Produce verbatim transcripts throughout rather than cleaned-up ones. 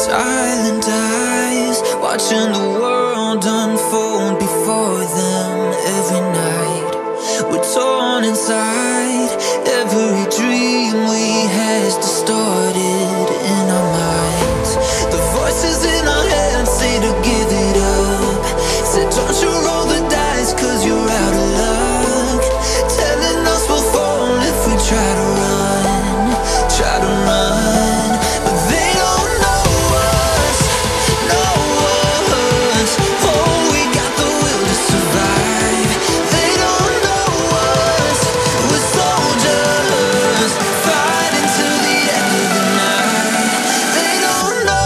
Silent eyes, watching the world unfold before them. Every night we're torn inside. Every dream we has distorted in our minds. The voices in our heads say to give it up. Said don't you roll the dice cause you're out of luck. Telling us we'll fall if we try to run, try to run. But they don't know us, know us. Oh, we got the will to survive. They don't know us, we're soldiers, fighting till the end of the night. They don't know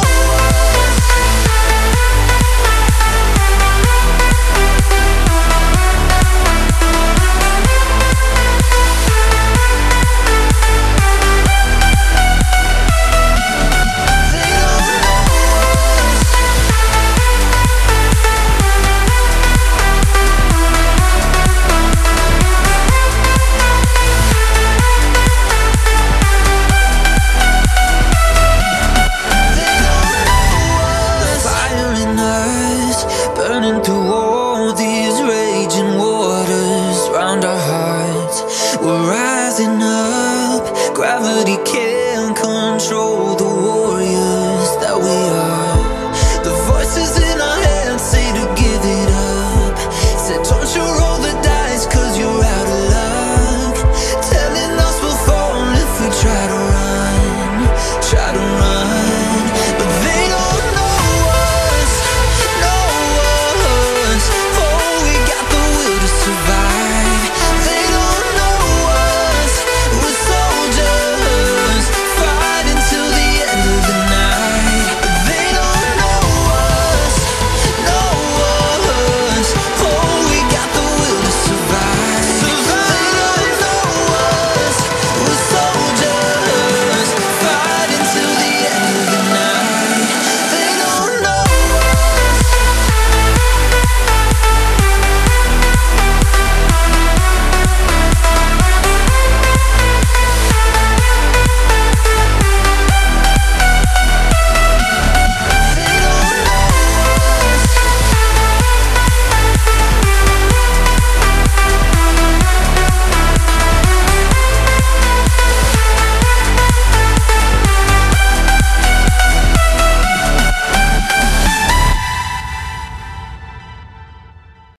burning through all these raging waters round our hearts. We're rising up, gravity can't control the